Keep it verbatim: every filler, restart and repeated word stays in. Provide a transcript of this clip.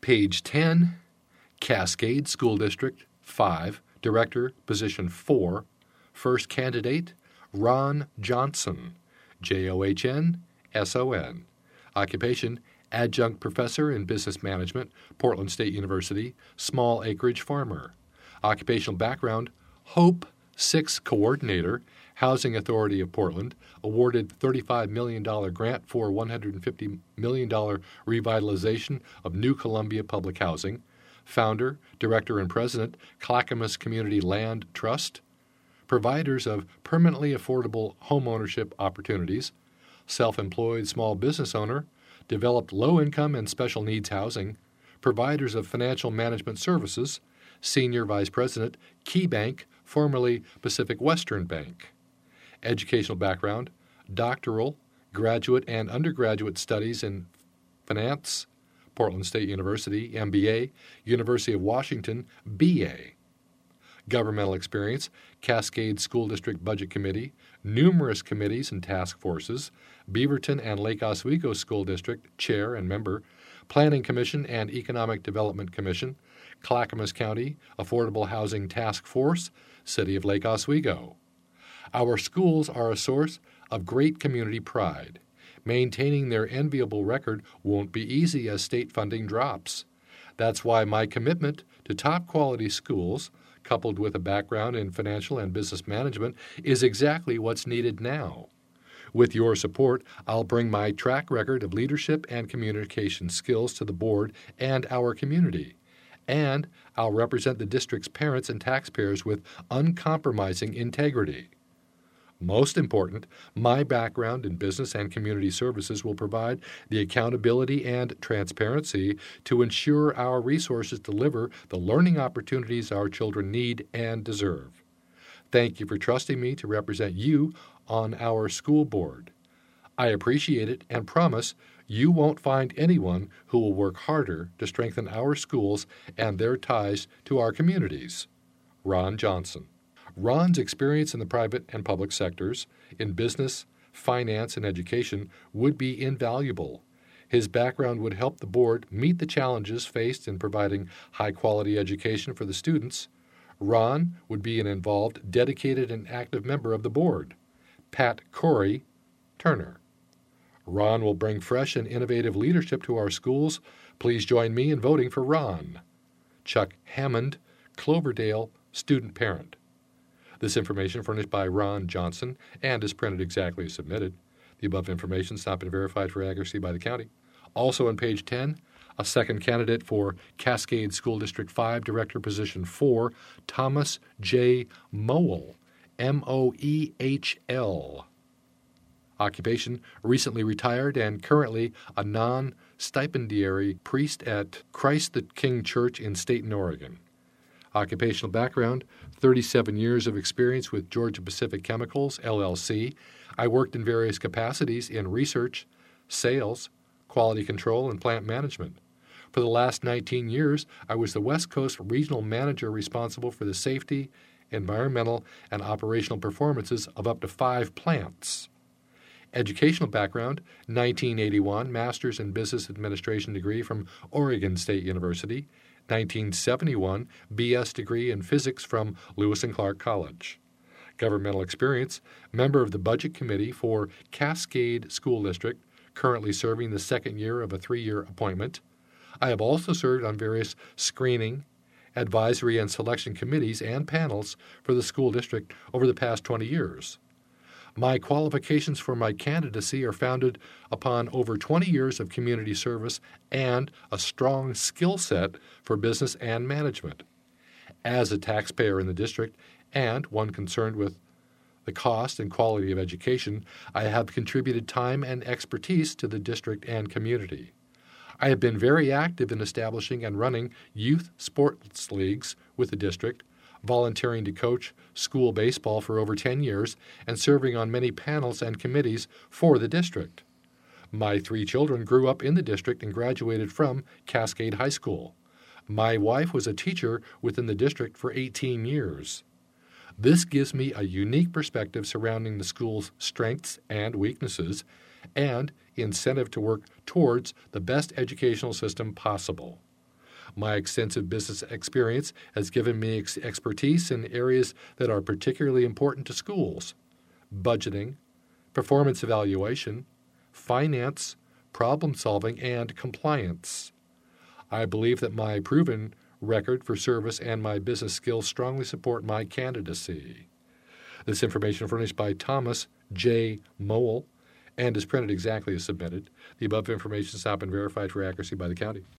Page ten, Cascade School District five, Director, Position four, First Candidate, Ron Johnson, J O H N S O N. Occupation, Adjunct Professor in Business Management, Portland State University, Small Acreage Farmer. Occupational background, Hope six Coordinator, Housing Authority of Portland, awarded thirty-five million dollars grant for one hundred fifty million dollars revitalization of New Columbia Public Housing. Founder, Director, and President, Clackamas Community Land Trust. Providers of permanently affordable homeownership opportunities. Self-employed small business owner, developed low-income and special needs housing. Providers of financial management services. Senior Vice President, KeyBank, formerly Pacific Western Bank. Educational background, doctoral, graduate, and undergraduate studies in finance, Portland State University, M B A, University of Washington, B A. Governmental experience, Cascade School District Budget Committee, numerous committees and task forces, Beaverton and Lake Oswego School District Chair and Member, Planning Commission and Economic Development Commission, Clackamas County Affordable Housing Task Force, City of Lake Oswego. Our schools are a source of great community pride. Maintaining their enviable record won't be easy as state funding drops. That's why my commitment to top-quality schools, coupled with a background in financial and business management, is exactly what's needed now. With your support, I'll bring my track record of leadership and communication skills to the board and our community. And I'll represent the district's parents and taxpayers with uncompromising integrity. Most important, my background in business and community services will provide the accountability and transparency to ensure our resources deliver the learning opportunities our children need and deserve. Thank you for trusting me to represent you on our school board. I appreciate it and promise you won't find anyone who will work harder to strengthen our schools and their ties to our communities. Ron Johnson. Ron's experience in the private and public sectors, in business, finance, and education would be invaluable. His background would help the board meet the challenges faced in providing high-quality education for the students. Ron would be an involved, dedicated, and active member of the board. Pat Corey Turner. Ron will bring fresh and innovative leadership to our schools. Please join me in voting for Ron. Chuck Hammond, Cloverdale, student parent. This information furnished by Ron Johnson and is printed exactly as submitted. The above information has not been verified for accuracy by the county. Also on page ten, a second candidate for Cascade School District five Director Position four, Thomas J. Moehl, M O E H L. Occupation, recently retired and currently a non-stipendiary priest at Christ the King Church in Staten, Oregon. Occupational background, thirty-seven years of experience with Georgia Pacific Chemicals, L L C. I worked in various capacities in research, sales, quality control, and plant management. For the last nineteen years, I was the West Coast Regional Manager responsible for the safety, environmental, and operational performances of up to five plants. Educational background, nineteen eighty-one, Master's in Business Administration degree from Oregon State University, nineteen seventy-one, B S degree in physics from Lewis and Clark College. Governmental experience, member of the Budget Committee for Cascade School District, currently serving the second year of a three-year appointment. I have also served on various screening, advisory, and selection committees and panels for the school district over the past twenty years. My qualifications for my candidacy are founded upon over twenty years of community service and a strong skill set for business and management. As a taxpayer in the district and one concerned with the cost and quality of education, I have contributed time and expertise to the district and community. I have been very active in establishing and running youth sports leagues with the district, volunteering to coach school baseball for over ten years, and serving on many panels and committees for the district. My three children grew up in the district and graduated from Cascade High School. My wife was a teacher within the district for eighteen years. This gives me a unique perspective surrounding the school's strengths and weaknesses and incentive to work towards the best educational system possible. My extensive business experience has given me ex- expertise in areas that are particularly important to schools: budgeting, performance evaluation, finance, problem solving, and compliance. I believe that my proven record for service and my business skills strongly support my candidacy. This information furnished by Thomas J. Mowell and is printed exactly as submitted. The above information has not been verified for accuracy by the county.